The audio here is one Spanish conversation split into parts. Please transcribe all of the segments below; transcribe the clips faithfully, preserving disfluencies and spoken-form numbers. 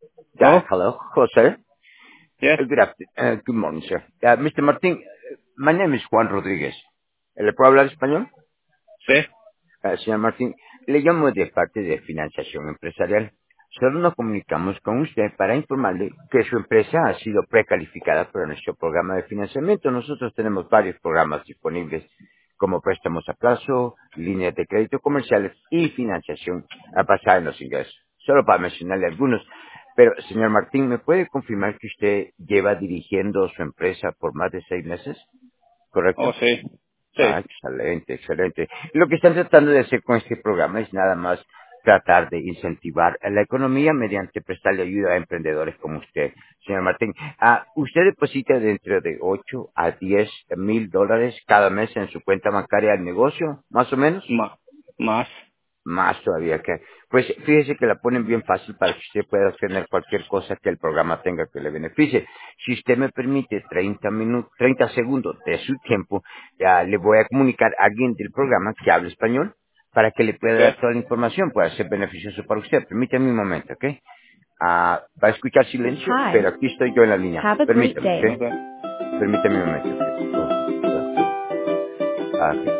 Uh, Hello? hello, Jose. Yes. Uh, Good afternoon. Uh, good morning, sir. Uh, mister Martin, uh, my name is Juan Rodríguez. ¿Le puedo hablar español? Sí. Uh, señor Martín, le llamo de parte de Financiación Empresarial. Solo nos comunicamos con usted para informarle que su empresa ha sido precalificada para nuestro programa de financiamiento. Nosotros tenemos varios programas disponibles como préstamos a plazo, líneas de crédito comerciales y financiación a pasar en los ingresos. Solo para mencionarle algunos. Pero, señor Martín, ¿me puede confirmar que usted lleva dirigiendo su empresa por más de seis meses? Oh, ¿Correcto? sí. Ah, Sí. excelente, excelente. Lo que están tratando de hacer con este programa es nada más tratar de incentivar a la economía mediante prestarle ayuda a emprendedores como usted, señor Martín. Ah, usted deposita dentro de ocho a diez mil dólares cada mes en su cuenta bancaria del negocio, más o menos. Ma más. Más todavía que... Pues fíjese que la ponen bien fácil para que usted pueda obtener cualquier cosa que el programa tenga que le beneficie. Si usted me permite treinta minutos, treinta segundos de su tiempo, ya le voy a comunicar a alguien del programa que hable español para que le pueda dar Okay. toda la información, pueda ser beneficioso para usted. Permítame un momento, ¿ok? Ah, va a escuchar silencio, Hi. pero aquí estoy yo en la línea. Have a great Permítame, day. ¿ok? Okay. Permítame un momento, ¿ok? Oh, ok. Ah, ok.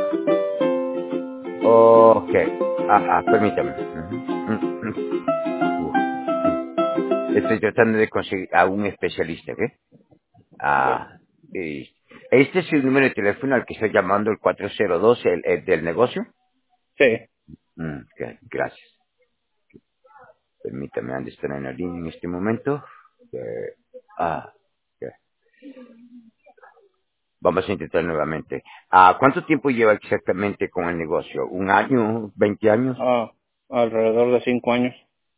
Ok. Ah, ah, permítame. Ujú. Mm, mm. Uf. Estoy tratando de conseguir a un especialista, ¿qué? Okay. Ah, y- este es el número de teléfono al que estoy llamando, el cuatro cero dos, el, el del negocio. Sí. Mm, ok, gracias. Permítame, han de estar en la línea en este momento. Eh, ah, ok. Vamos a intentar nuevamente. Ah, ¿cuánto tiempo lleva exactamente con el negocio? ¿Un año? ¿Veinte años? Ah, alrededor de cinco años.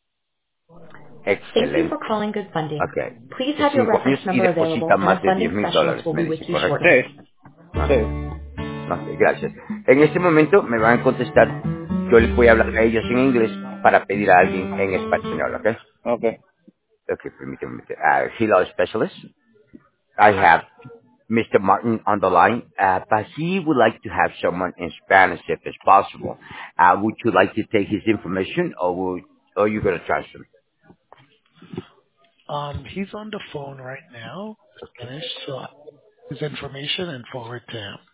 Thank you for Excelente. calling Good Funding. Ok. Please De have your cinco años reference y number available deposita and más a de diez funding mil specialist dólares, will me be with dice, you ¿correcto? shortly. Sí. Ah. Sí. Ok, gracias. En este momento me van a contestar. Yo les voy a hablar a ellos en inglés para pedir a alguien en español, ¿ok? Okay. Ok, permíteme. Uh, hello, specialist. I have mister Martin on the line, uh, but he would like to have someone in Spanish if it's possible. Uh, would you like to take his information, or would, or you going to transfer me? Um, he's on the phone right now, Spanish, so his information and forward to him.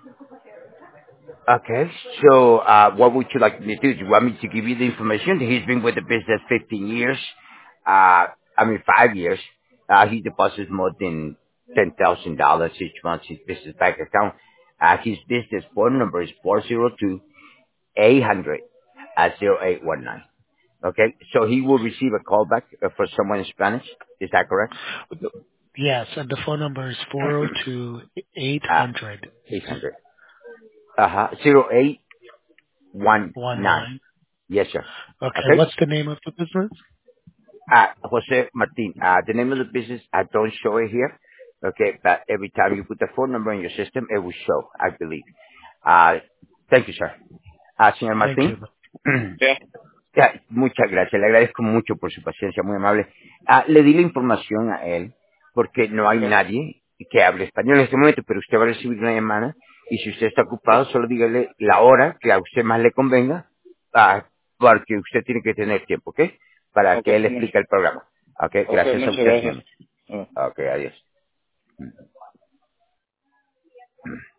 Okay, so uh, what would you like me to do? Do you want me to give you the information? He's been with the business fifteen years. Uh, I mean, five years. Uh, he deposits more than ten thousand dollars each month in his business bank account. Uh, his business phone number is four zero two, eight hundred, zero eight one nine. Okay, so he will receive a call back uh, for someone in Spanish. Is that correct? Yes, and the phone number is four zero two eight Uh, hundred eight hundred. Uh-huh, zero eight one one nine. nine. Yes, sir. Okay, Okay? what's the name of the business? Uh, Jose Martin, uh, the name of the business, I don't show it here. Okay, but every time you put the phone number in your system, it will show, I believe. Uh, thank you, sir. Uh, señor Thank you. Martín, Yeah. ya, muchas gracias. Le agradezco mucho por su paciencia, muy amable. Ah, le di la información a él porque no hay Okay. nadie que hable español en este momento, pero usted va a recibir una llamada y si usted está ocupado, solo dígale la hora que a usted más le convenga, ah, porque usted tiene que tener tiempo, ¿ok? Para que Okay. él Much, explique el programa. Ok, okay. gracias a Muchas usted, gracias. señor. Uh. Ok, adiós.